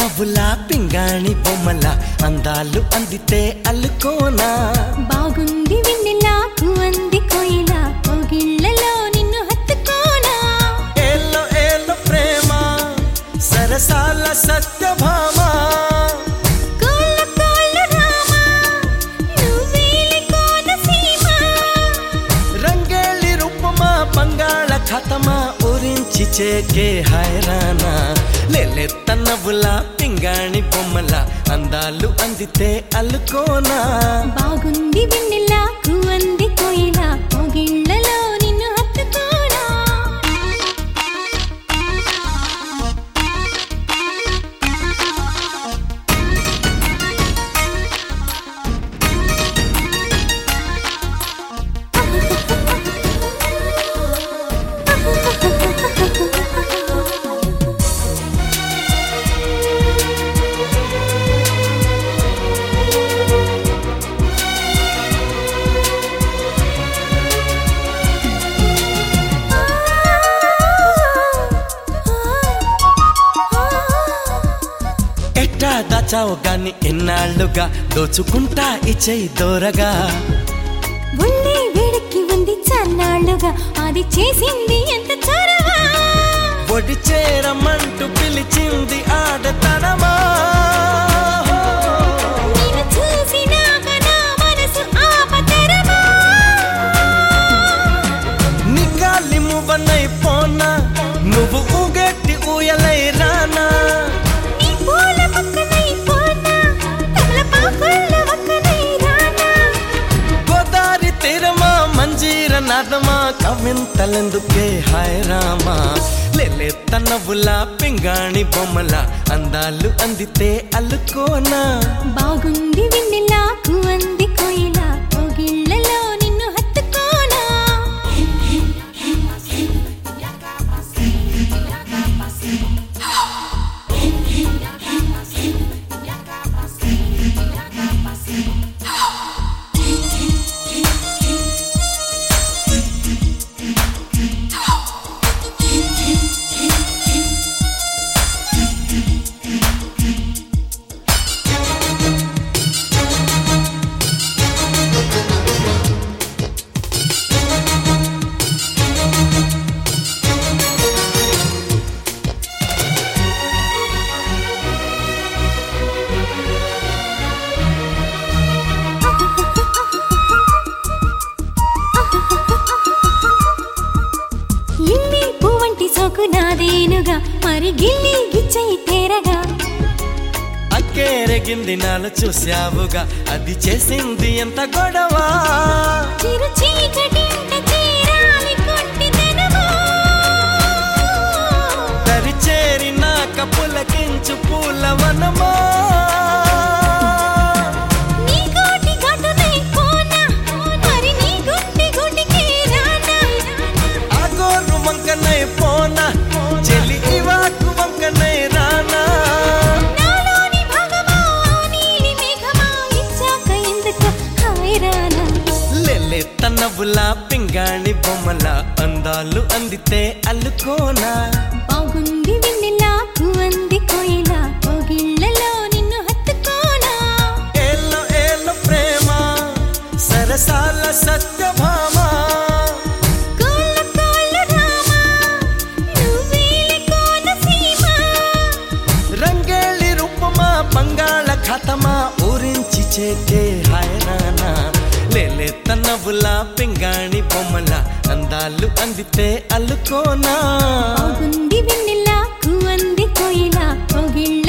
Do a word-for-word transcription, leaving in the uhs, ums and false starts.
నవ్వులా పింగాణి బొమ్మల అందాలు అందితే అల్లుకోనా బాగుంది వెన్నెలకు అంది కోయిలా కోగిళ్ళలో నిన్ను హత్తుకోనా ఏలో ఏలో ప్రేమ సరసాల సత్యభామ కోళ్ళ కోళ్ళ రామ నువ్వేలి కోనసీమ రంగేళి రూపమా బంగాళ ఖాతమా ఊరించి చేకే హైరానా లేలేత నవ్వులా పింగాణి బొమ్మల అందాలు అందితే అల్లుకోనా బాగుంది వెన్నెలకు అంది కోయిలా కోగిళ్ళలో నిన్ను హత్తుకోనా ఎట్టా దాచావు గాని ఎన్నాళ్ళుగా దోచుకుంటా ఇచ్చేయి దూరగా ఒళ్ళే వేడెక్కి ఉంది చన్నాళ్ళుగా అది చేసింది ఎంత చొరవా ఒడి చేరమంటూ పిలిచింది ఆడతనమా నిన్ను చూసినాక నా మనసు ఆపతరమా నీ గాలి మువ్వనై పోనా నువ్వు ఊగెట్టి ఊయలై రానా నీ పూల పక్కనై పోనా తమలపాకుల పక్కనై రానా గోదారి తీరమా మంజీర నాదమా కవింతలెందుకే హాయ్ రామా లేలేత నవ్వులా పింగాణి బొమ్మల అందాలు అందితే అల్లుకోనా బాగుంది వెన్నెలకు అంది కోయిలా కోగిళ్ళలో నిన్ను హత్తుకోనా ఇల్లి పువ్వంటి సోకు నాదేనుగా మరి గిల్లి గిచ్చయి తేరగా అక్కేరగింది నాలు చూశావుగా అది చేసింది ఎంత గొడవ చిరు చీకటింట చేరాలి కొంటితనమా దరి చేరినాక పులకించు పూలవనమా నీ కోటి ఘటునై పోనా మరి నీ గుండె గుడికే రానా ఆ గోరు వంకనై పోనా చెలి ఇవాకు వంకనై రానా నాలోని భాగమా నీలి మేఘమా ఇచ్చాక ఎందుకు హైరానా లేలేత నవ్వులా పింగాణి బొమ్మల అందాలు అందితే అల్లుకోనా బాగుంది వెన్నెలకు అంది కోయిలా కోగిళ్ళలో నిన్ను హత్తుకోనా ఏలో ఏలో ప్రేమ సరసాల సత్యభామ కోళ్ళ కోళ్ళ రామ నువ్వేలి కోనసీమ రంగేళి రూపమా బంగాళ ఖాతమా ఊరించి చేకే హైరానా లేలేత నవ్వులా పింగాణి బొమ్మల అందాలు అందితే అల్లుకోనా బాగుంది వెన్నెలకు అంది కోయిలా కోగిళ్ళ